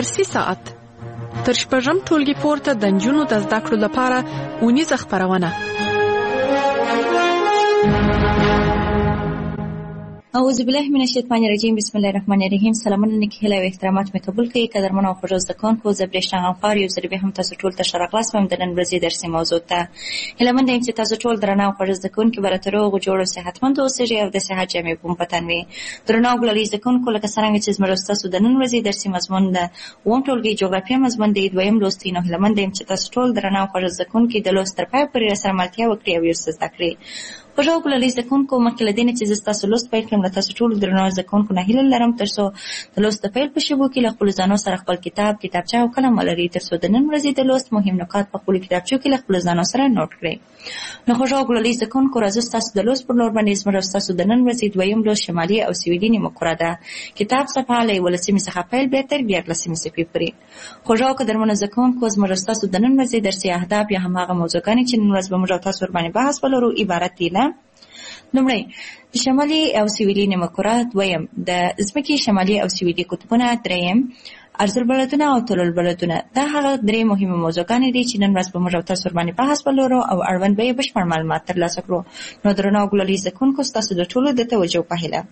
درسي ساعت تر شپږم ټولګي پورته د نجونو د زده کړو لپاره اونیزه خپرونه. اعوذ بالله من الشیطان الرجیم. بسم الله الرحمن الرحیم. سلامونه نیکی هیله او احترامات مې قبول کړئ. قدرمن او خوږ زده کوونکو، زه برېښنا غمخوار یو ځل بیا هم تاسو ټول ته ښه راغلاست وم د نن ورځې درسي موضوع ته. هیله منده یم چې تاسو ټول درانه او خوږ زده کوونکي به راته روغ جوړ او صحتمند اوسئ او د صحت جامې په مو په تن وي. درنو او ګلالي زده کوونکو، لکه څرنګه چې زموږ ستاسو د نن ورځې درسي مضمون د اووم ټولګي جغرافیه مضمون دی، دویم لوست دی. نو هیله منده یم چې تاسو ټول درانه او خوږ زده کوونکي د لوست تر پایه پورې راسره ملتیا وکړئ او یو څه زده کړئ. خوږ او ګلالي زده کوونکو، مخکې له دې نه چې زه ستاسو لوست پیل کړم، له تاسو ټولو درنو زده کوونکو نه هیله لرم تر څو د لوست د پیل په شیبو کې له خپلو ځانو سره خپل کتاب، کتابچه او قلم ولرئ، تر څو د نن ورځې د لوست مهم نکات په خپلو کتابچو کې له خپلو ځانو سره نوټ کړئ. نو خوږ او ګلالي زده کوونکو، راځو ستاسو د لوست پر لور باندې زموږ ستاسو د نن ورځې دویم لوست شمالي او سویلي مفکوره ده. کتاب صفحه له 11 څخه پیل بیا تر 14 صفحې پورې. خوږ او قدرمنو زده کوونکو، زموږ ستاسو د نن ورځې درسي اهداف یا هماغه موضوعګانې چې نن ورځ به موږ او تاسو ورباندې بحث ولرو عبارت دي له: لومړی د شمالي او سویلي مفکوره، دویم د ځمکې شمالي او سویلي قطبونه، دریم ارزالبلدونه او طولالبلدونه. دا هغه درې مهمه موضوعګانې دي چې نن ورځ به موږ او تاسو ورباندې بحث ولرو او اړوند به یې بشپړ معلومات ترلاسه کړو. نو درنو او ګلالي زده کوونکو، ستاسو د ټولو د توجه په هیله.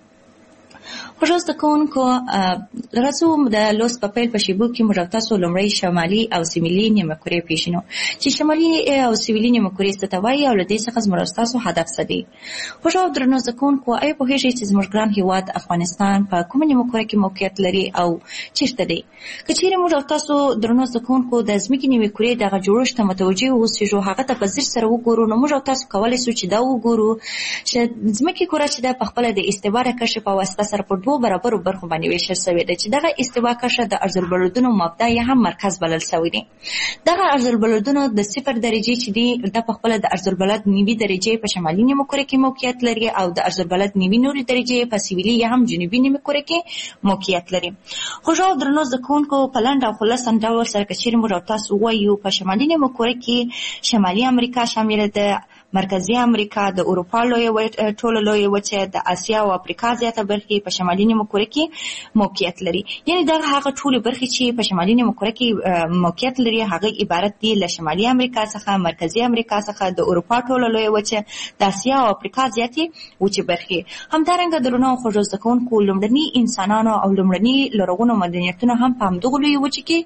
خوږ زده کوونکو، راځو د لوست په پیل په شیبو کې موږ او تاسو لومړی شمالي او سویلي مفکورې پیژنو چې شمالي او سویلي مفکورې څه ته وایي او له دې څخه زموږ او ستاسو هدف څه دی. خوږ او درنو زده کوونکو، آیا پوهېږئ چې زموږ ګران هېواد افغانستان په کومه مفکوره کې موقعیت لري او چېرته دی؟ که چیرې موږ او تاسو درنو زده کوونکو د ځمکې مفکورې دغه جوړښت ته متوجه اوسېږو، هغه ته په ځیر سره وګورو، نو موږ او تاسو کولی شو چې دا وګورو چې ځمکې کره چې ده په خپله د استوا د کشف په واسطه سره په دوو برابرو برخو باندې ویشل شوې ده، چې دغه استوا کشه د ارزالبلدونو مبدا یا هم مرکز بلل شوی دی. دغه ارزالبلدونو د 0 درجې چې دی دا په خپله د ارزالبلد نیوي درجې په شمالي مفکوره کې موقعیت لري او د ارزالبلد نیوي نوري درجې په سویلي یا هم جنوبي مفکوره کې موقعیت لري. خوږ او درنو زده کوونکو، په لنډ او خلاصه ډول سره که چیرې موږ او تاسو ووایو، په شمالي مفکوره کې شمالي امریکا شامله ده، مرکزي امریکا، د اروپا ټوله لویه وچه، د اسیا او افریقا زیاته برخې په شمالي مفکوره کې موقعیت لري. یعنې دغه هغه ټولې برخې چې په شمالي مفکوره کې موقعیت لري هغه عبارت دي له شمالي امریکا څخه، مرکزي امریکا څخه، د اروپا ټوله لویه وچه، د اسیا او افریقا زیاتې وچې برخې. همدارنګه درنو او خوږو زده کوونکو، لومړني انسانانو او لومړني لرغونو مدنیتونو هم په همدغو لویو وچې کې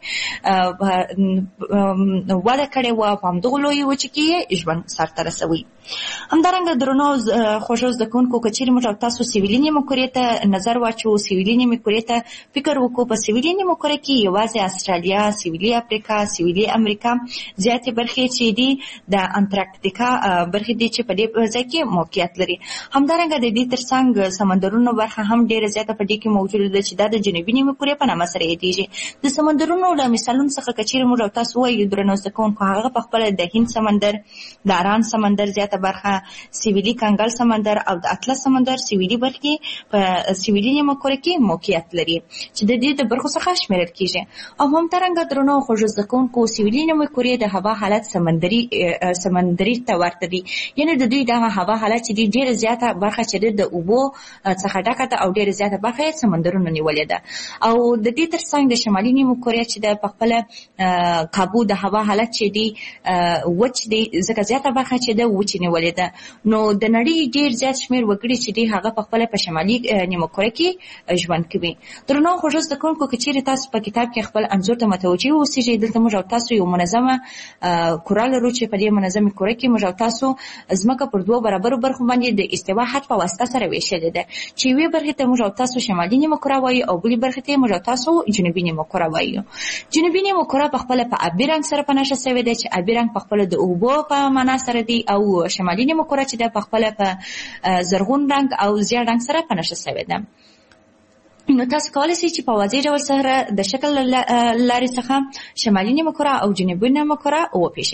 وده کړې وه، په همدغو لویو وچې کې ژوند سرته رسوي. همدارنګه درنو خوږو زده کوونکو، که چیرې موږ او تاسو سویلي مفکورې ته نظر واچو، سویلي مفکورې ته فکر وکړو، په سویلي مفکوره کې یوازې استرالیا، سویلي افریقا، سویلي امریکا زیاتې برخې چې دي د انټارکټیکا برخې دي چې په دې ځای کې موقعیت لري. همدارنګه د دې ترڅنګ سمندرونو برخه هم ډېره زیاته په دې کې موجوده ده چې دا د جنوبي مفکورې په نامه سره یادېږي. د سمندرونو له مثالونو څخه که چیرې موږ او تاسو ووایو درنو زده کوونکو، هغه په خپله د هند سمندر، د اران سمندر زیاته برخه، سویلي کنګل سمندر او د اطلس سمندر سویلي برخې په سویلي مفکوره کې موقعیت لري چې د دې د برخو څخه شمیرل کېږي. او همدارنګه درنو خوږو زده کوونکو، سویلي مفکورې د هوا حالت سمندري ته ورته دي، یعنې د دوی دغه هوا حالت چې دی ډېره زیاته برخه چې د اوبو څخه ډکه ده او ډېره زیاته برخه یې سمندرونو نیولې ده. او د دې ترڅنګ د شمالي مفکورې چې د په خپله کابو د هوا حالت چې دی وچ دی، ځکه زیاته برخه چې د وچې نیولې ده. نو د نړۍ ډېر زیات شمېر وګړي چې دی هغه په خپله په شمالي مفکوره کې ژوند کوي. درنو خوږو زده کوونکو، که چیرې تاسو په کتاب کې خپل انځور ته متوجه اوسېږئ، دلته موږ او تاسو یو منظمه کره لرو چې په دې منظمې کره کې موږ او تاسو ځمکه پر دوو برابرو برخو باندې د استوا خط په واسطه سره ویشلې ده، چې یوې برخې ته موږ او تاسو شمالي مفکوره وایو او بلې برخې ته موږ او تاسو جنوبي مفکوره وایو. جنوبي مفکوره په خپله په آبي رنګ سره په نښه شوې ده چې آبي رنګ په خپله د اوبو په معنا سره دی، او شمالي مفکوره چې ده په خپله په زرغون رنګ او زیړ رنګ سره په نښه شوې ده. نو تاسو کولی شئ چې په واضح ډول سره د شکل لارې څخه شمالي مفکوره او جنوبي مفکوره وپېژنئ.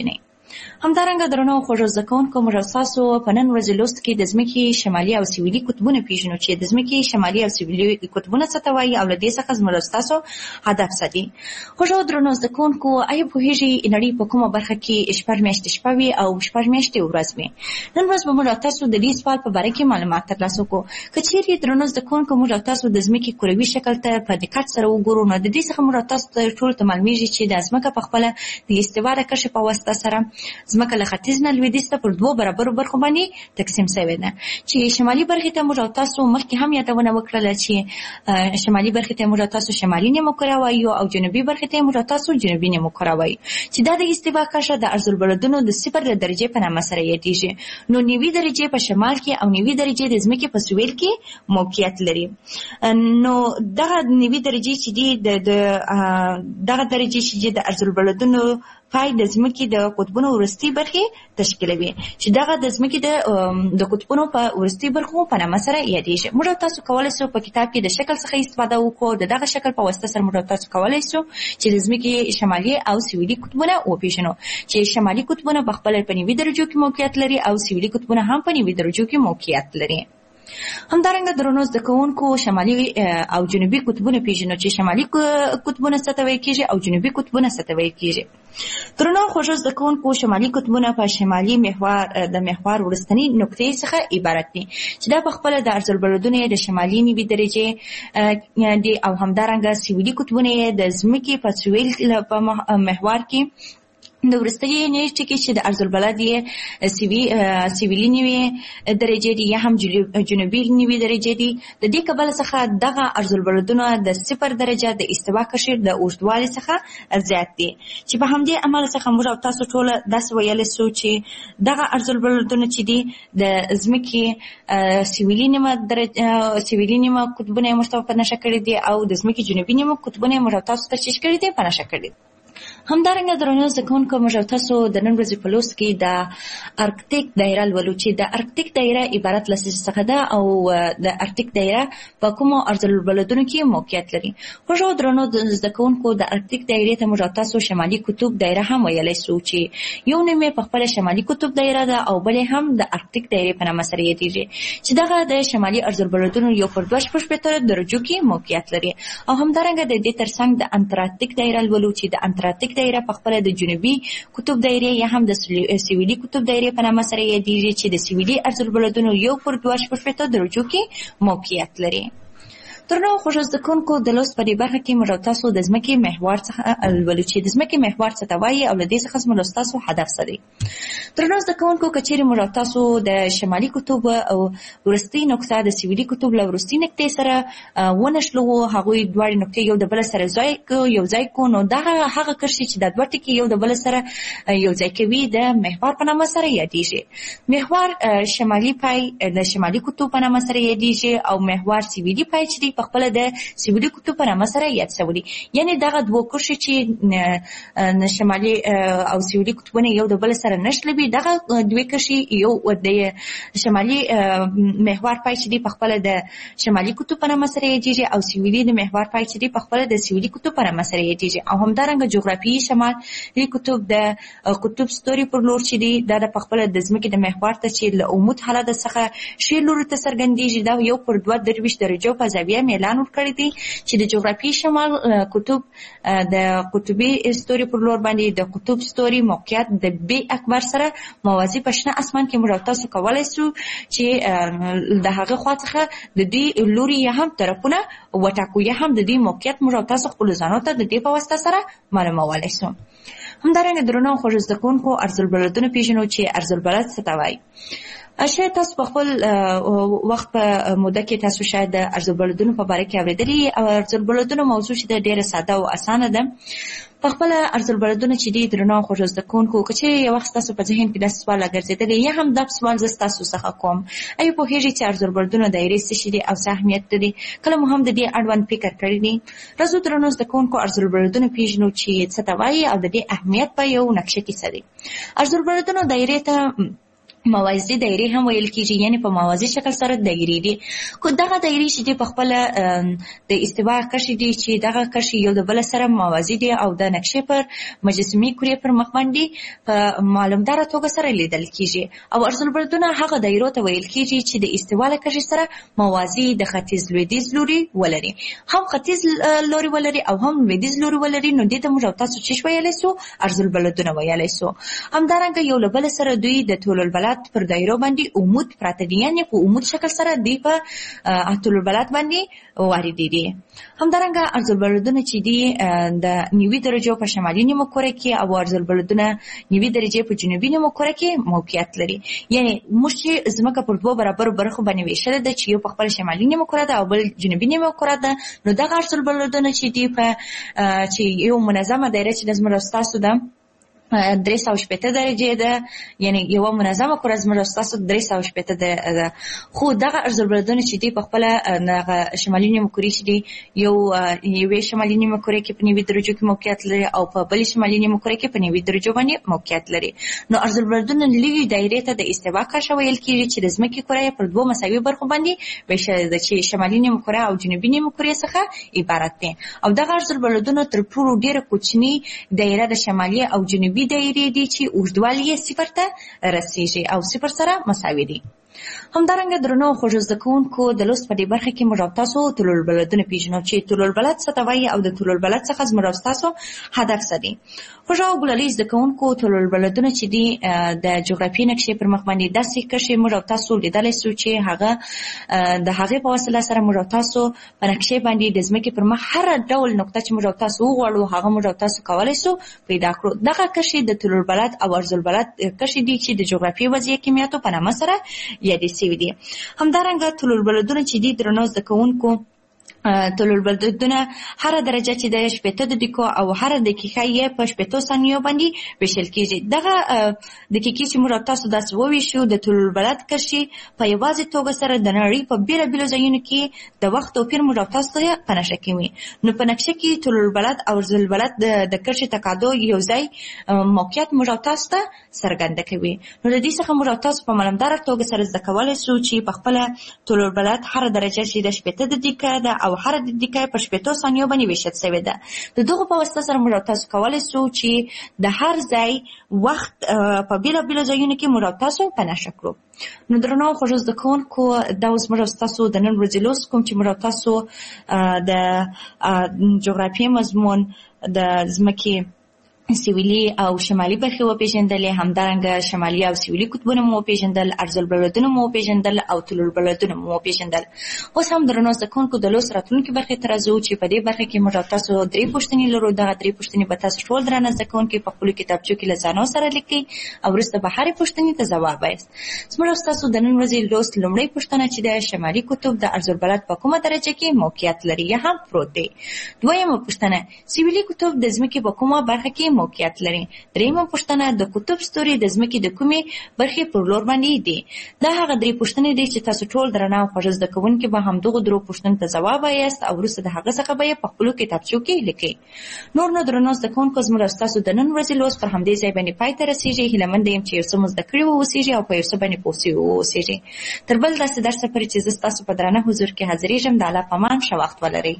همدارنګه درنو خوږو زده کوونکو موږ تاسو په نن ورځ لوست کې د ځمکې شمالي او سویلي قطبونه پیژنو چې د ځمکې شمالي او سویلي قطبونه څه ته وایي او له دې څخه زموږ تاسو هدف څه دي. خوږو درنو زده کوونکو آیا پوهیږئ نړۍ په کومه برخه کې شپږ میاشتې شپه وي او شپږ میاشتې ورځ وي؟ نن ورځ به موږ تاسو د دې سوال په باره کې معلومات ترلاسه کړو. که چیرې درنو زده کوونکو موږ تاسو د ځمکې کروي شکل ته په دقت سره وګورو نو د دې څخه موږ تاسو ته ټول ته معلومیږي چې د ځمکه په خپله د استوا د کرښې په واسطه سره ځمکه له ختیځ نه لویدیځ ته پر دوو برابرو برخو باندې تقسیم شوې ده چې شمالي برخې ته موږ تاسو مخکې هم یادونه وکړله چې شمالي برخې ته موږ تاسو شمالي نیمه کره وایو او جنوبي برخې ته موږ تاسو جنوبي نیمه کره وایو چې دا د استوا کرښه د عرض البلدونو د 0 درجې په نامه سره یادېږي. نو 90 درجې په شمال کې او 90 درجې د ځمکې په سویل کې موقعیت لري. نو دغه 90 درجې چې دي دغه درجې چې د عرض البلدونو پای د ځمکې د قطبونو وروستۍ برخې تشکیلوي چې دغه د ځمکې د قطبونو په وروستۍ برخو په نامه سره یادېږي. موږ تاسو کولی شو په کتاب کې د شکل څخه استفاده وکړو. د دغه شکل په واسطه سره موږ تاسو کولی شو چې د ځمکې شمالي او سویلي قطبونه وپېژنو چې شمالي قطبونه په خپله په 90 درجو کې موقعیت لري او سویلي قطبونه هم په 90 درجو کې موقعیت لري. همدارنګه درنو زده کوونکو شمالي او جنوبي قطبونه پیژنو چې شمالي قطبونه څه ته ویل کېږي او جنوبي قطبونه څه ته ویل کېږي. درنو خوږو زده کوونکو شمالي قطبونه په شمالي محور د محور وروستنۍ نقطې څخه عبارت دي چې دا په خپله د عرض البلدونو د شمالي 90 درجې دي او همدارنګه سویلي قطبونه د ځمکې په سویل په محور کې د وروستۍ نیټې کې چې د عرض البلد یې سویلي 90 درجې دي یا هم جنوبي 90 درجې دي. د دې کبله څخه دغه عرض البلدونه د 0 درجه د استوا کرښې د اوږدوالي څخه زیات دي چې په همدې عمل څخه موږ تاسو ټول داسې ویلی شو چې دغه عرض البلدونه چې دي د ځمکې سویلي نیمه قطبونه یې موږ ته په نښه کړي دي او د ځمکې جنوبي نیمه قطبونه یې موږ تاسو ته چیش کړي دي په نښه کړي. همدارنګه درنو زده کوونکو موږ تاسو د نن ورځې په لوست کې د ارکټیک دایره لولو چې د ارکټیک دایره عبارت له څه څخه ده او د ارکټیک دایره په کومو عرض البلدونو کې موقعیت لري. خوږو درنو زده کوونکو د ارکټیک دایرې ته موږ تاسو شمالي قطب دایره هم ویلی شو چې یو نوم یې په خپله شمالي قطب دایره ده او بل هم د ارکټیک دایرې په نامه سره یادېږي چې دغه د شمالي عرض البلدونو یو پر 2.8 درجو کې موقعیت لري. او همدارنګه د دې ترڅنګ د انټارکټیک دایره لولو چې د انټارکټیک دایره په خپله د جنوبي قطب دایرې یا هم د سویلي قطب دایرې په نامه سره یادېږي چې د سویلي عرض البلدونو یو پر 2.8 درجو کې موقعیت لري. درنو خوږو زده کوونکو د لوست په دې برخه کې موږ تاسو د ځمکې محور څخه لولو چې د ځمکې محور څه ته وایي او له دې څخه زموږ تاسو هدف څه دی. درنو زده کوونکو که چیرې موږ تاسو د شمالي قطب او وروستۍ نقطه د سویلي قطب له وروستۍ نقطې سره ونښلوو هغوی دواړې نقطې یو د بل سره یو ځای کړو نو دغه هغه کرښې چې دا دوه ټکي یو د بل سره یو ځای کوي د محور په نامه سره یادېږي. محور شمالي پای د شمالي قطب په نامه سره یادېږي او محور سویلي پای چې په خپل د سویلي قطب په نامه سره یاد شوی. یعنی دغه دوه کرښې چې شمالي او سویلي قطبونه یو د بل سره نښلوي دغه دوه کرښې یو د شمالي محور پای چې په خپل د شمالي قطب په نامه سره یادېږي او سویلي د محور پای چې په خپل د سویلي قطب په نامه سره یادېږي. او همدارنګه جغرافیایي شمالي قطب د قطب ستوري پر لور چې دی دا په خپل د ځمکې د محور ته چې له عمود حالت څخه ښي لوري ته څرګندېږي دا یو پر 2.23 درجو په زاویه اعلان ورکړی دی چې د جغرافیایي شمال قطب د قطبي ستوري پر لور باندې د قطب ستوري موقعیت د بي اکبر سره موازي په شنه اسمان کې موږ تاسو کولی شو چې د هغه خوا څخه د دې لوري یا هم طرفونه وټاکو یا هم د دې موقعیت موږ تاسو خپل ځانو ته د دې په واسطه سره معلومولی شو. همدارنګه درنو خوږو زده کوونکو عرض البلدونه پیژنو چې عرض البلد څه ته وایي. شاید تاسو په خپل وخت په موده کې تاسو شاید د عرض البلدونو په باره کې اورېدلي او عرض البلدونو موضوع چې ډېره ساده او اسانه ده. په خپله عرض البلدونه چې دي درنو خوږو زده کوونکو که چېرې یو وخت ستاسو په ذهن کې داسې سوال راګرځېدلی یا هم دا سوال زه ستاسو څخه کوم آیا پوهېږئ چې عرض البلدونه دایرې څه شي دي او څه اهمیت لري؟ کله مو هم د دې اړوند فکر کړی دی؟ راځو درنو زده کوونکو عرض البلدونه پېژنو چې څه ته وایي او د دې اهمیت په یو نقشه کې څه دی. عرض البلدونو دایرې ته موازي دایرې هم ویل کیږي، یعنی په موازي شکل سره دایرې دي. خو دغه دایرې چې په خپل د استوا کرښې دي چې دغه کرښې یو د بل سره موازي دي او د نقشې پر مجسمي کورې پر مخ باندې په معلومدار توګه سره لیدل کیږي. او ارزالبلدونه هغه دایرو ته ویل کیږي چې د استوا له کرښې سره موازي د ختیځ لویدیځ لوري ولري، هم ختیځ لوري ولري او هم لویدیځ لوري ولري. نو دې ته موږ تاسو چې ویلای سو ارزالبلدونه ویلای سو. همدارنګه یو له بل سره دوی د طول البلد پر دایرو باندې عمود پراته دي، یعنی په عمود شکل سره دی په طول البلد باندې واردې دي. همدارنګه ارزالبلدونه چې دي د نیوي درجو په شمالي نیمه کره کې او ارزالبلدونه نیوي درجې په جنوبي نیمه کره کې موقعیت لري. یعنی موږ چې ځمکه پر دوه برابر برخو باندې ویشل ده چې یو په خپل شمالي نیمه کره ده او بل جنوبي نیمه کره ده. نو دغه ارزالبلدونه چې دي په چې یو منظمه دایره چې د زموږ تاسو ده 380 درجې ده، یعنی یو منظمه کره زموږ تاسو 380 ده. خو دغه ارزالبلدونه چې دی په خپل دغه شمالي نیمه کره چې دی یو شمالي نیمه کره کې په 90 درجو کې موقعیت لري او په بل شمالي نیمه کره کې په 90 درجو باندې موقعیت لري. نو ارزالبلدونه لوی دایرې ته د استوا کرښه ویل کیږي چې د ځمکې کره پر دوه مساوي برخو باندې ویشل ده چې شمالي نیمه کره او جنوبي نیمه کره څخه عبارت دي. او دغه ارزالبلدونه تر ټولو ډیره کوچنی دایره د شمالي او جنوبي دایرې دي چې اوږدوالی یې 0 ته رسیږي او 0 سره مساوي دي. همدارنګه درنو خوږ زده کوونکو د لوست په دې برخه کې موږ تاسو طول البلدونه پیژنو چې طول البلد څه ته وایي او د طول البلد څخه زموږ تاسو هدف څه دی. خوږ او ګلالي زده کوونکو طول البلدونه چې دي د جغرافیې نقشې پر مخ باندې داسې کرښې موږ تاسو لیدلی سو چې هغه د هغې په وسیله سره موږ تاسو په نقشې باندې د ځمکې پر مخ هر ډول نقطه چې موږ تاسو وغواړو هغه موږ تاسو کولی سو پیدا کړو. دغه کرښې د طول البلد او ارزالبلد کرښې دي چې د جغرافیې وضعیه کمیاتو په نامه سره یادې سوي دي. همدارنګه طول البلدونه چې دي درنو زده کوونکو طول البلدونه هر درجه چې د 80 دقیقو او هر دقیقه یې په 80 ثانیو باندې ویشل کیږي. دغه دقیقې چې موږ تاسو داسې وویشو د طول البلد کرښې په یوازې توګه سره د نړۍ په بیلابیلو ځایونو کې د وخت توپیر موږ تاسو ته په نقشه کې وي. نو په نقشه کې طول البلد او ارزالبلد د کرښې تقاطع یو ځای موقعیت موږ تاسو ته څرګنده کوي. نو د دې څخه موږ تاسو په معلومدار توګه سره زده کولای شو چې په خپل طول البلد هر درجه چې د 80 دقیقه ده او هر دقیقه په 80 ثانیو باندې ویشل شوې ده. د دغه په واسطه سره موږ تاسو کولای شو چې د هر ځای وخت په بیلابیلو ځایونو کې موږ تاسو په نښه کړو. نو درنو خوږ زده کوونکو دا اوس موږ تاسو د نن ورځې لوست کوم چې موږ تاسو د جغرافیې مضمون د ځمکې سویلي او شمالي برخې وپېژندلې، همدارنګه شمالي او سویلي قطبونه مو وپېژندل، ارزالبلدونه مو وپېژندل او طول البلدونه مو وپېژندل. اوس هم درنو زده کوونکو د لوست راتلونکي برخې ته راځو چې په دې برخه کې موږ تاسو 3 پوښتنې لرو. دغه 3 پوښتنې به تاسو ټول درنه زده کوونکي په خپلو کتابچو کې له ځانو سره لیکئ او وروسته به هرې پوښتنې ته ځواب وایاست. زموږ تاسو د نن ورځې لوست لومړۍ پوښتنه چې د شمالي قطب د ارزالبلد په کومه درجه کې موقعیت لري یا هم پروت دی. دویمه پوښتنه سویلي قطب د ځمکې په کومه برخه کې موقعیت لري. دریمه پوښتنه د قطب ستوري د ځمکې د کومې برخې پر لور باندې دي. دا هغه 3 پوښتنې دي چې تاسو ټول درنه او خوږ زده کوونکي به همدغو 3 پوښتنو ته ځواب وایاست او وروسته د هغه څخه به یې په خپلو کتابچو کې لیکئ. نور نو درنو زده کوونکو زموږ تاسو د نن ورځې لوست پر همدې ځای باندې پای ته رسیږي. هیله مند یم چې یو څه مو زده کړي واوسیږي او په یو څه باندې پوه سوي واوسیږي. تر بل داسې درسه پورې چې زه ستاسو په درانه حضور کې حاضرېږم د الله په امان ښه وخت ولرئ.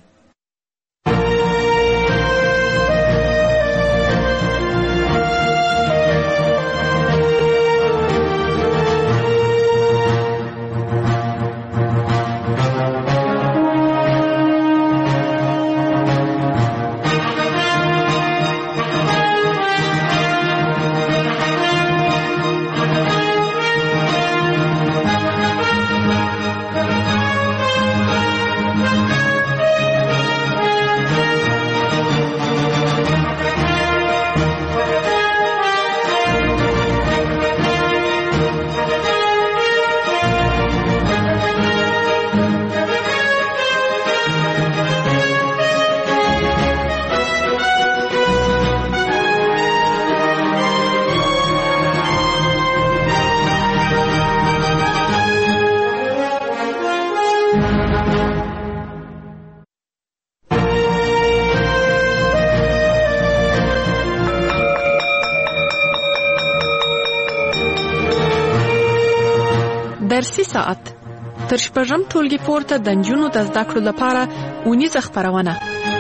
ارسي ساعت تر شپږم ټولګي پورته د نجونو د زده کړو لپاره اونیزه خپرونه.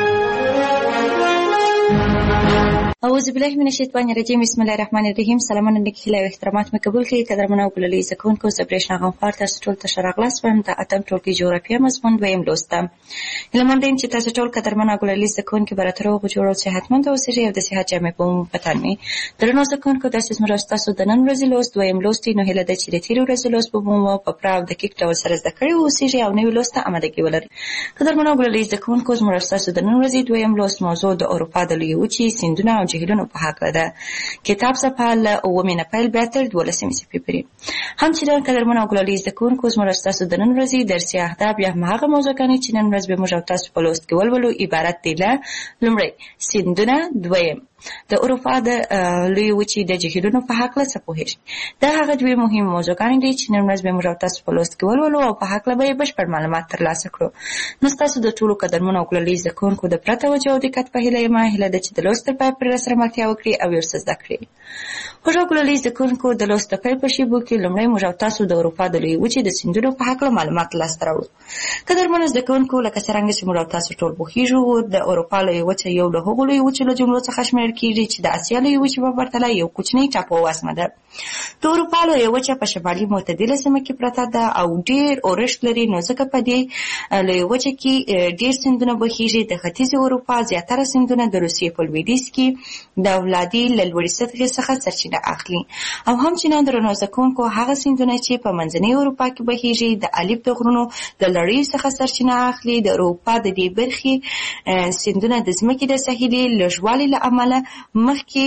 اعوذ بالله من الشیطان الرجیم. بسم الله الرحمن الرحیم. سلامونه نیک هیله او احترامات مې قبول کړئ. قدرمنو او ګلالي زده کوونکو، زه برېښنا غمخوار تاسو ټول ته ښه راغلاست وایم. د اتم ټولګي جغرافیه مضمون دویم لوست ده. هیله مند یم چې تاسو ټول قدرمنو او ګلالي زده کوونکي به راته روغ جوړ او صحتمند اوسئ او د صحت جامې په مو په تن وي. درنو زده کوونکو، داسې زموږ ستاسو د نن ورځې لوست دویم لوست دی. نو هیله ده چې د تېرې ورځې لوست به مو په پوره او دقیق ډول سره زده کړي واوسئ او نوي لوست ته امادګي ولرئ. قدرمنو او ګلالي زده کوونکو، زموږ ستاسو د نن ورځې دویم لوست موضوع د اروپا د لویې وچې، سیندونه او جهیلونو په هکله ده. کتاب صفحه له 9 نه پیل بیا تر 12 صفحې پورې. همچنان قدرمنو او ګلالي زده کوونکو، زموږ ستاسو د نن ورځې درسي اهداف یا هغه موضوعګانې چې نن ورځ به موږ او تاسو په لوست کې ولولو عبارت دي له: لومړی سیندونه، دویم د اروپا د لویې وچې د جهیلونو په هکله څه پوهېږئ. دا هغه دوې مهمې موضوعګانې دي چې نن ورځ به موږ او تاسو په لوست کې ولولو او په هکله به یې بشپړ معلومات ترلاسه کړو. نو ستاسو د ټولو قدرمنو او ګلالي زده کوونکو د پوره توجه او دقت په هیله یم. هیله ده چې د لوست تر پایه پورې راسره ملتیا وکړي او یو څه زده کړي. خوږو ګلالي زده کوونکو، د لوست د پیل په شیبو کې لومړی موږ او تاسو د اروپا د لویې وچې د سیندونو په هکله معلومات لاسته راوړو. قدرمنو زده کوونکو، لکه څرنګه چې موږ او تاسو ټول پوهېږو، د اروپا لویې وچه یو له هغو لویې وچو له جملو څخه شمېرل کېږي چې د اسیا لویې وچې په پرتله یو کوچنی ټاپووزمه ده. د اروپا لویه وچه په شمالي معتدله سیمه کې پرته ده او ډېر اورښت لري. نو ځکه په دې لویه وچه کې ډېر سیندونه بهیږي. د ختیځې اروپا زیاتره سیندونه د روسیې په لویدیځ کې د ولادي له لوړې سطحې څخه سرچینه اخلي. او همچنان درنو زده کوونکو، هغه سیندونه چې په منځنۍ اروپا کې بهیږي د الپ د غرونو د لړیو څخه سرچینه اخلي. د اروپا د دې برخې سیندونه د ځمکې د ساحلي لږوالي له امله مخکې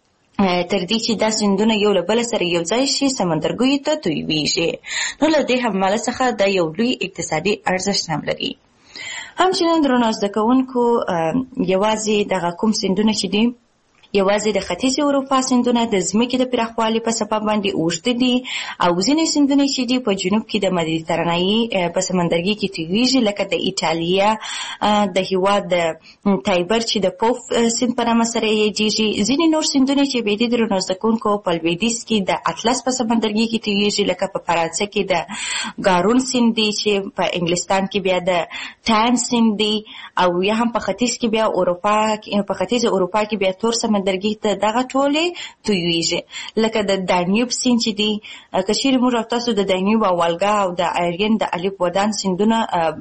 تر دې چې دا سیندونه یو له بل سره یو ځای شي سمندرګیو ته تویېږي. نو له دې حمله څخه دا یو لوی اقتصادي ارزښت هم لري. همچنان درنو زده کوونکو، یوازې دغه کوم سیندونه چې دي، یوازې د ختیځې اروپا سیندونه د ځمکې د پراخوالي په سبب باندې اوږده دي او ځینې سیندونه چې دي په جنوب کې د مدیترانه‌ایي په سمندرګي کې تویېږي، لکه د ایټالیا د هېواد د تایبر چې د پوف سیند په نامه سره یادېږي. ځینې نور سیندونه چې بیا دي درنو زده کوونکو په لویدیځ کې د اطلس په سمندرګي کې تویېږي، لکه په فرانسه کې د ګارون سیند دی چې په انګلستان کې بیا د ټایم سیند دی، او یا هم په ختیځ کې بیا په ختیځه اروپا کې بیا تور سمندرګي ته دغه ټولې تویېږي، لکه د دانیوب سیند چې دی. که چیرې موږ او تاسو د دانیوب او والګا او د ایرین د الپ ودان سیندونه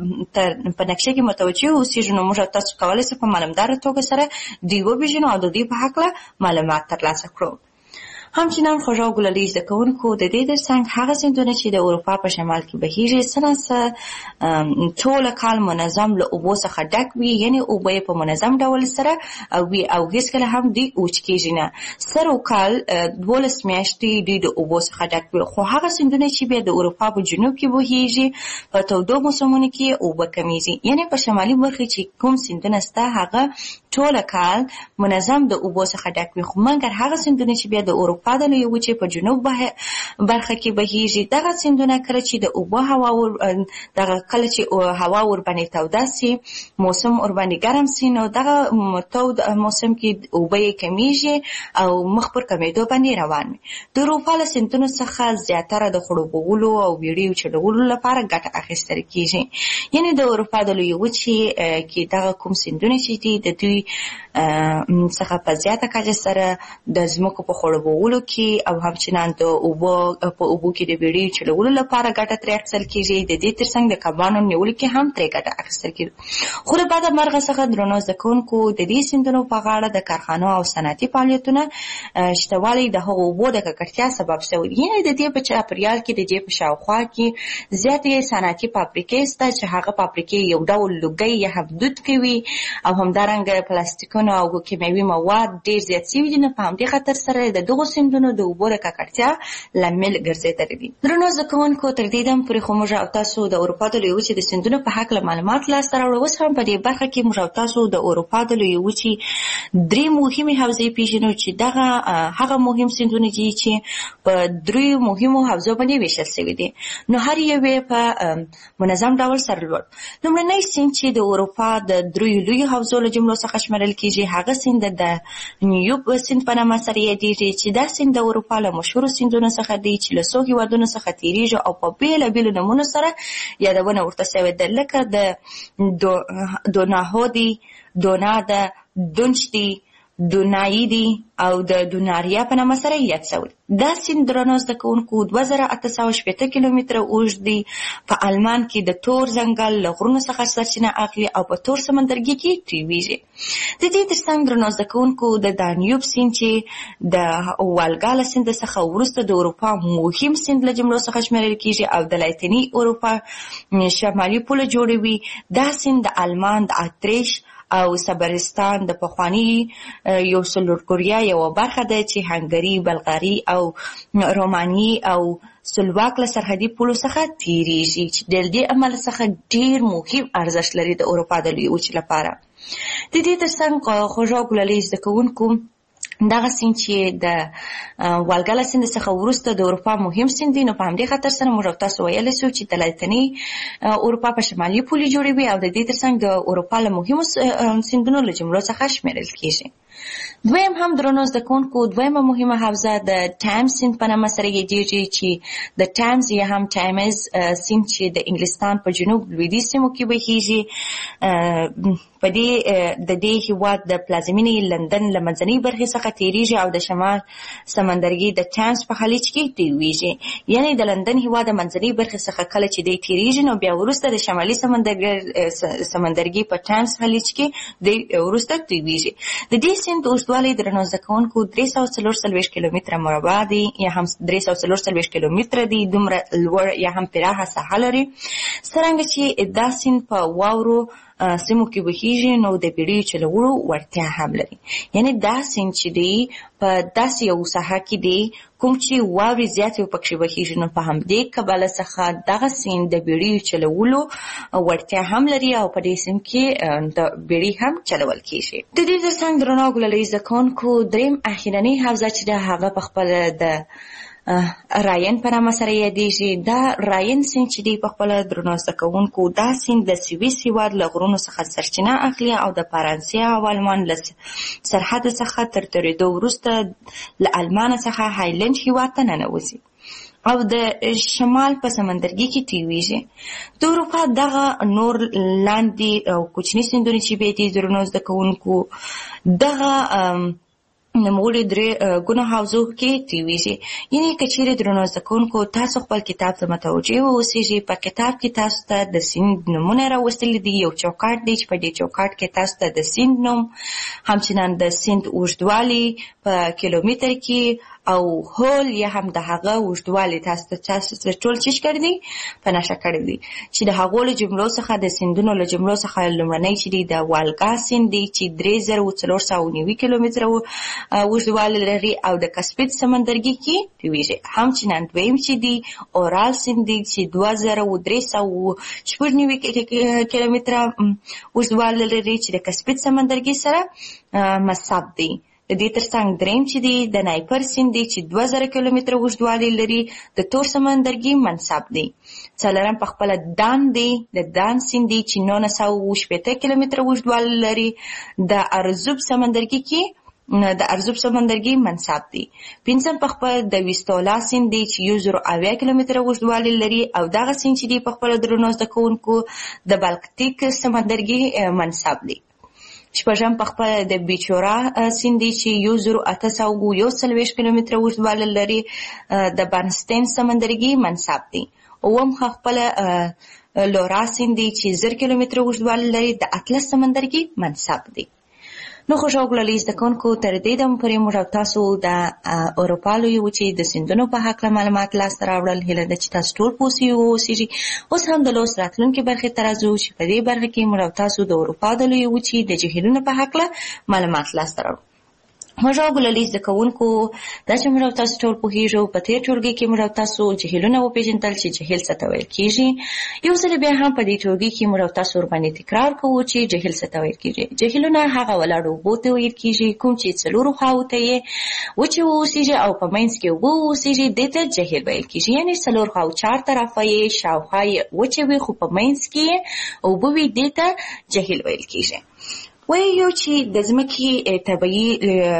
په نقشه کې متوجه اوسېږو، نو موږ او تاسو کولی شو په معلومداره توګه سره دوی وپېژنو او د دوی په هکله معلومات ترلاسه کړو. همچنان خوږو ګلالي زده کوونکو، د دې ترڅنګ هغه سیندونه چې د اروپا په شمال کې بهیږي څه ناڅه ټوله کال منظم له اوبو څخه ډک وي، یعنې اوبه یې په منظم ډول سره وي او هېڅکله هم دوی وچ کېږي نه. سر و کال 12 میاشتې دوی د اوبو څخه ډک وي. خو هغه سیندونه چې بیا د اروپا په جنوب کې بهیږي په تودو موسمونو کې اوبه کمیږي، یعنې په شمالي برخه چې کوم سیندونه شته هغه ټوله کال منظم د اوبو څخه ډک وي. خو مګر هغه سیندونه چې بیا د اروپا د لویې وچې په جنوب برخه کې بهیږي، دغه سیندونه کله چې د اوبو کله چې هوا ورباندې توده سي، موسم ورباندې ګرم سي، نو دغه تود موسم کې اوبه یې کمیږي او مخ پر کمیدو باندې روان وي. د اروپا له سیندونو څخه زیاتره د خړوبولو او ویډیو چلولو لپاره ګټه اخیستل کېږي. یعنې د اروپا د لویې وچې کې دغه کوم سیندونه چې دي د دوی څخه په زیاته کچه سره د ځمکو په خړوبولو کې او همچنان د اوبو کې د ویډیو چلولو لپاره ګټه ترې اخیستل کېږي. د دې ترڅنګ د کبانو نیولو کې هم ترې ګټه اخیستل کېږي. خو له بده مرغه څخه درنو زده کوونکو، د دې سیندونو په غاړه د کارخانو او صنعتي فعالیتونه شتوالی د هغو اوبو د ککړتیا سبب شوی. یعنې د دې په چاپېریال کې د دې په شاوخوا کې زیاتې صنعتي فابریکې شته چې هغه فابریکې یو ډول لوګی یا هم دود کوي او همدارنګه پلاستیکونه او کیمیاوي مواد ډېر زیات شوي دي. نو په همدې خاطر سره د دغو سیندونو د اوبو د ککړتیا لامل ګرځېدلی دي. درنو زده کوونکو، تر دې دم پورې خو موږ او تاسو د اروپا د لویې وچې د سیندونو په هکله معلومات لاسته راوړو. اوس هم په دې برخه کې موږ او تاسو د اروپا د لویې وچې 3 مهمې حوزې پېژنو چې دغه هغه مهم سیندونه دي چې په 3 مهمو حوزو باندې ویشل شوي دي. نو هر یو یې په منظم ډول سرلوړ. لومړنی سیند چې د اروپا د 3 لویو حوزو له جملو څخه شمېرل کېږي. هغه سیند د دانیوب سیند په نامه سره یادېږي چې دا سیند د اروپا له مشهورو سیندونو څخه دی چې له څو هېوادونو څخه تېرېږي او په بېلابېلو نومونو سره یادونه ورته شوې ده، لکه د دوناهو دی، دونا ده، دونج دی، دونایی دی او د دوناریا په نامه سره یاد شوی. دا سیند درنو زده کوونکو 2880 کیلومتره اوږد دی. په آلمان کې د تور ځنګل له غرونو څخه سرچینه اخلي او په تور سمندرګي کې تویږي. د دې ترڅنګ درنو زده کوونکو د دانیوب سیند چې د والګا له سیند څخه وروسته د اروپا مهم سیند له جملو څخه شمېرل کېږي او د لاتیني اروپا شمالي پوله جوړوي. دا سیند د آلمان، د اتریش او صبرستان د پخواني یوګوسلاویا یوه برخه ده چې هنګري، بلغاري او روماني او سلواک له سرحدي پولو څخه تېرېږي چې د دې امله څخه ډېر مهم ارزښت لري د اروپا د لویې وچې لپاره. د دې ترڅنګ خوږو ګلالۍ زده کوونکو دغه سیند چې د والګا له سیند څخه وروسته د اروپا مهم سیند دی، نو په همدې خاطر سره موږ تاسو ویلی سو چې د لاتیني اروپا په شمالي پولې جوړوي او د دې ترڅنګ د اروپا له مهمو سیندونو له جملو څخه شمېرل کېږي. دویم هم درنو زده کوونکو دویمه مهمه حوزه د ټایمز سیند په نامه سره یادېږي چې د ټایمز یا هم ټایمز سیند چې د انګلستان په جنوب لویدیځ سیمو کې بهیږي. په دې د دې هېواد د پلازمینې لندن له منځنۍ برخې څخه تېرېږي او د شمال سمندرګي د ټایمز په خلیج کې تویږي. یعنې د لندن هېواد د منځنۍ برخې څخه کله چې دی تېرېږي نو بیا وروسته د شمالي سمندرګي په ټایمز خلیج کې دی وروسته تویږي. د دې سیند اوږدوالی درنو زده کوونکو 344 کیلومتره مربع دی یا هم 344 کیلومتره دی. دومره لوړ یا هم پراخه ساحه لري. څرنګه چې دا سیند په واورو سیمو کې بهیږي نو د بیړیو چلولو وړتیا هم لري. یعنی دا سیند چې دی په داسې یو ساحه کې دی کوم چې واورې زیاتې پکښې بهیږي، نو په همدې کبله څخه دغه سیند د بیړیو چلولو وړتیا هم لري او په دې سیند کې د بیړۍ هم چلول کېږي. د دې ترڅنګ درنو ګلالۍ زده کوونکو دریم اخرنۍ حوزه چې ده هغه په خپله د راین په نامه سره یادېږي. دا راین سیند چې دی په خپله درنو زده کوونکو دا سیند د سویس هېواد له غرونو څخه سرچینه اخلي او د فرانسې او آلمان له سرحده څخه تر تېرېدو وروسته له آلمان څخه هایلند هېواد ته ننوځي او د شمال په سمندرګي کې تویږي. د اروپا دغه نور لاندې او کوچني سیندونه چې بیا دي درنو زده کوونکو دغه نوموړي درې ګونو حوزو کې تویږي. یعنې که چیرې درنو زده کوونکو تاسو خپل کتاب ته متوجه واوسېږئ، په کتاب کې تاسو ته د سیند نومونه راوستلي دي. یو چوکاټ دی چې په دې چوکاټ کې تاسو ته د سیند نوم، همچنان د سیند اوږدوالی په کیلومتر کې او هول یا هم د هغه اوږدوالی تاسو ته ټول چیش کړی دی په نښه کړی دی چې د هغو له جملو څخه د سیندونو له جملو څخه لومړنی چې دی د والګا سیند دی چې 3490 کیلومتره اوږدوالی لري او د کسپین سمندرګي کې تویږي. همچنان دویم چې دی اورال سیند دی چې 2396 کیلومتره اوږدوالی لري چې د کسپین سمندرګي سره مصب دی. د دې ترڅنګ دریم چې دی د نایپر سیند دی چې 2000 کیلومتره اوږدوالی لري د تور سمندرګي منصب دی. څلورم په خپله دان دی د دان سیند دی چې 980 کیلومتره اوږدوالی لري د ارزوب سمندرګي منصب دی. پنځم په خپله د ویستولا سیند دی چې 1080 کیلومتره اوږدوالی لري او دغه سیند چې دی په خپله درنو زده کوونکو د بالکتیک سمندرګي منصب دی. شپږم په خپله د بیچورا سیند دی چې 1841 کیلومتره اوږدوالی لري د برنسټین سمندرګي منصب دی. اووم خپله لورا سیند دی چې 1000 کیلومتره اوږدوالی لري د اطلس سمندرګي منصب دی. نو خوږو ګلالۍ زده کوونکو تر دې دمه پورې موږ او تاسو د اروپا لویې وچې د سیندونو په هکله معلومات لاسته راوړل. هیله ده چې تاسو ټول پوه واوسېږئ. اوس هم د لوست راتلونکې برخې ته راځو چې په دې برخه کې موږ او تاسو د اروپا د لویې وچې د جهیلونو په هکله معلومات لاسته راوړو. خوږو ګلالۍ زده کوونکو دا چې موږ او تاسو ټول پوهېږو په تېر ټولګي کې موږ او تاسو جهیلونه وپېژندل چې جهیل څه ته ویل کېږي. یو ځل بیا هم په دې ټولګي کې موږ او تاسو ورباندې تکرار کوو چې جهیل څه ته ویل کېږي. جهیلونه هغه ولاړو اوبو ته ویل کېږي کوم چې څلورو خواوو ته یې وچې واوسېږي او په منځ کې اوبه واوسېږي، دې ته جهیل ویل کېږي. یعنې څلور خواو چار طرفه یې شاوخوا یې وچې وي خو په منځ کې یې اوبه وي، دې ته جهیل ویل کېږي. وایو چې د ځمکې طبیعي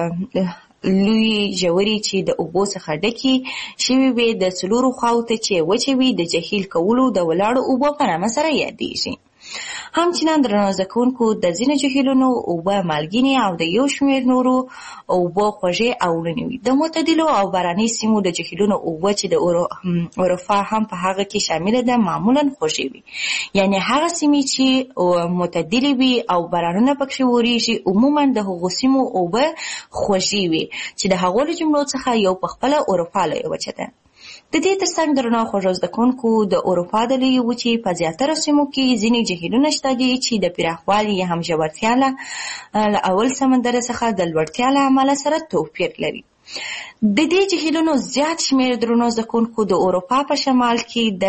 لوی ژورې چې د اوبو څخه ډکې شوي وي د څلورو خواو ته چې وچې وي د جهیل کولو د ولاړو اوبو په نامه سره یادېږي. همچنان درنو زده کوونکو د ځینو جهیلونو اوبه مالګینې او د یو شمېر نورو اوبه خوږې او روڼې وي. د معتدلو او باراني سیمو د جهیلونو اوبه چې د اروپا هم په هغه کې شامله ده معمولا خوږې وي. یعنی هغه سیمې چې معتدلې وي او بارانونه پکښې وریږي عموما د هغو سیمو اوبه خوږې وي چې د هغو له جملو څخه یو په خپله اروپا لویه وچه ده. د دې ترڅنګ درنو خوږو زده کوونکو د اروپا د لویې وچې په زیاتره سیمو کې ځینې جهیلونه شته دي چې د پراخوالي یا هم ژورتیا له اول سمندر څخه د لوړتیا له امله سره توپیر لري. د دې جهیلونو زیات شمېر درنو زده کوونکو د اروپا په شمال کې د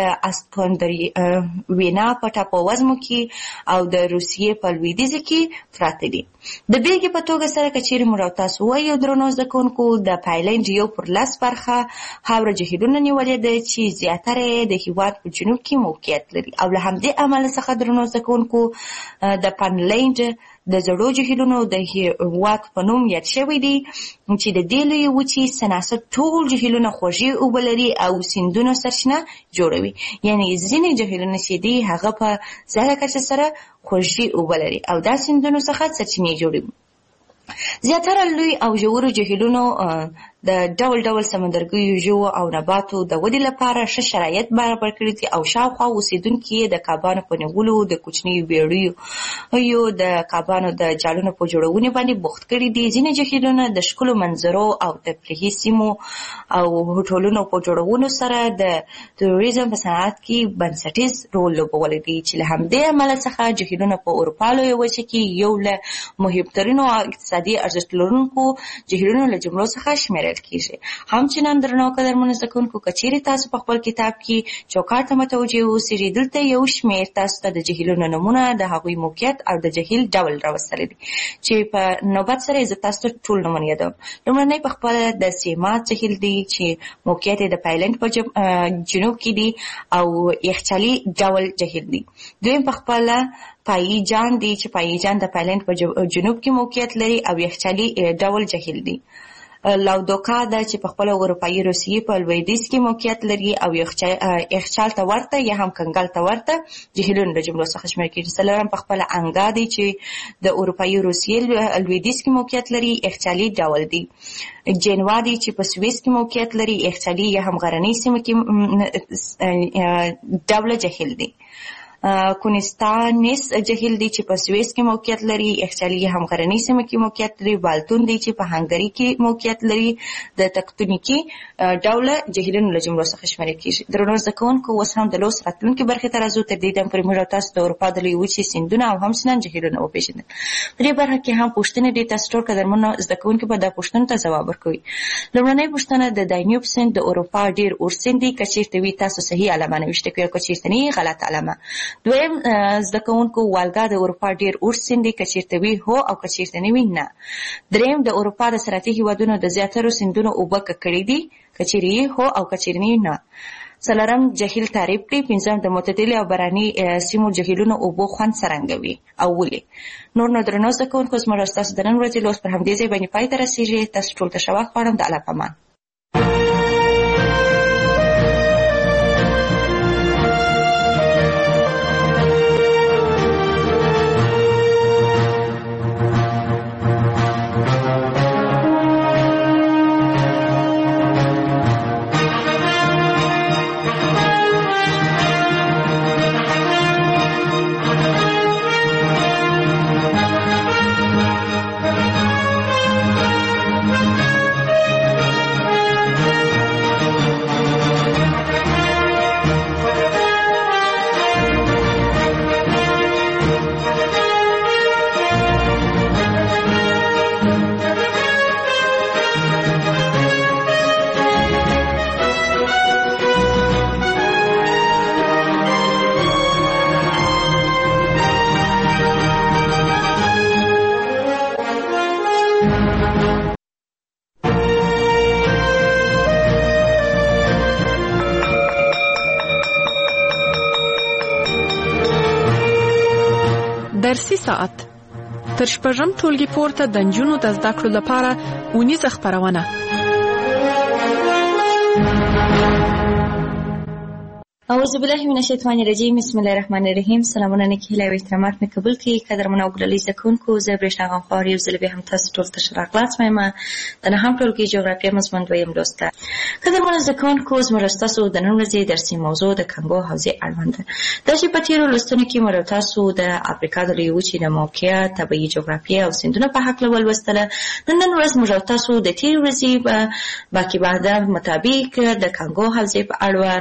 اسکندرینا په ټاپووزمو کې او د روسیې په لویدیځ کې پراته دي. د بیلګې په توګه سره که چیرې موږ تاسو وایو درنو زده کوونکو د پایلنډ یو پر 10 برخه خاوره جهیلونه نیولې ده چې زیاتره یې د هېواد په جنوب کې موقعیت لري او له همدې امله څخه درنو زده کوونکو د فنلنډ د زړو جهیلونو د هېواد په نوم یاد شوی دی چې د دې لویې وچې سناسب ټول جهیلونه خوږې اوبه لري او سیندونو سرچینه جوړوي. یعنی ځینې جهیلونه چې دي هغه په زیاته کچه سره خوږې اوبه لري او دا سیندونو څخه سرچینې جوړوي. زیاتره لوی او ژورو جهیلونو د ډول ډول سمندرګیو ژوو او نباتو د ودې لپاره ښه شرایط برابر کړي دي او شاوخوا اوسېدونکي یې د کبانو په نیولو د کوچنیو بیړیو د کبانو د جالونو په جوړونې باندې بوخت کړي دي. ځینې جهیلونه د ښکلو منظرو او تفریحي سیمو او هوټلونو په جوړولو سره د توریزم په صنعت کې بنسټیز رول لوبولی دی چې له همدې امله څخه جهیلونه په اروپا لویه وچه کې یو له مهمترینو اقتصادي ارزښت لرونکو جهیلونو له جملو څخه شمیرل کیږي. همچنان درنو قدرمنو زده کوونکو که چیرې تاسو په خپل کتاب کې چوکاټ ته متوجه اوسئ دلته یو شمېر تاسو ته د جهیلونو نومونه د هغوی موقعیت او د جهیل ډول راوستلی دی چې په نوبت سره زه تاسو ته ټول نومونه یادوم. لومړنی په خپله د سیمات جهیل دی چې موقعیت یې د پایلنډ په جنوب کې دی او یخچالي ډول جهیل دی. دویم په خپله پایی جان دی چې پایی جان د پایلنډ په جنوب کې موقعیت لري او یخچالي ډول جهیل دی. لاودوکا ده چې په خپله اروپایي روسیې په لویدیځ کې موقعیت لري او یخچال ته ورته یا هم کنګل ته ورته جهیلونو له جملو څخه شمېرل کېږي. څلورم په خپله انګا دی چې د اروپایي روسیې لویدیځ کې موقعیت لري، یخچالي ډول دی. جنوا دی چې په سویس کې موقعیت لري، یخچالي یا هم غرنۍ سیمه کې ډوله جهیل دی. کونستانس جهیل دی چې په سویس کې موقعیت لري، یخچالي هم غرنۍ سیمه کې موقعیت لري. بالتون دی چې په هنګري کې موقعیت لري. د تکتونیکي ډوله جهیلونو له جملو څخه شمیرل کېږي. درنو زده کوونکو اوس هم د لوست راتلونکي برخې ته راځو. تر دې دمه پورې موږ تاسو د اروپا د لویې وچې سیندونه او همچنان جهیلونه وپېژندل. په دې برخه کې هم پوښتنې دي، تاسو ټول قدرمنو زده کوونکي به دا پوښتنو ته ځواب ورکوي. لومړنۍ پوښتنه د دانیوب سیند د اروپا ډېر اوږد سیند دی. که چېرته وي تاسو صحیح علامه نوشته کړئ او که چېرته نه غلط علامه. دویم زده کوونکو والګا د اروپا ډېر اوږد سیند دی. که چېرته وي هو او که چېرته نه وي نه. دریم د اروپا د صنعتي هېوادونو د زیاترو سیندونو اوبه ککړې دي. که چېرې هو او که چېرې نه وي نه. څلورم جهیل تعریف کړئ. پنځم د معتدلې او باراني سیمو جهیلونو اوبو خوند څرنګه وي او ولې. نور نو درنو زده کوونکو زموږ ستاسو د نن ورځې لوست پر همدې ځای باندې پای ته رسېږي. تاسو ټول ته ښه وخت غواړم. د الله په امان. درسي ساعت تر شپږم ټولګي پورته د نجونو د زده کړو لپاره اونیزه خپرونه. اعوذ بالله من الشیطان الرجیم. بسم الله الرحمن الرحیم. سلامونه نیکی هیله او احترامات مې قبول کړئ. قدرمن او ګرانو زده کوونکو، زه برېښنا غمخوار یو ځل بیا هم تاسو ټول ته ښه راغلاست وایم د نهم ټولګي جغرافیه مضمون دویم لوست ته. قدرمنو زده کوونکو، زموږ ستاسو د نن ورځې درسي موضوع د کنګو حوزې اړوند ده. دا چې په تېرو لوستونو کې موږ تاسو د افریقا د لویې وچې د موقعیت، طبیعي جغرافیه او سیندونو په هکله ولوستله. نن ورځ موږ تاسو د تېرې ورځې باقي بعد مطابق د کنګو حوزې په اړوند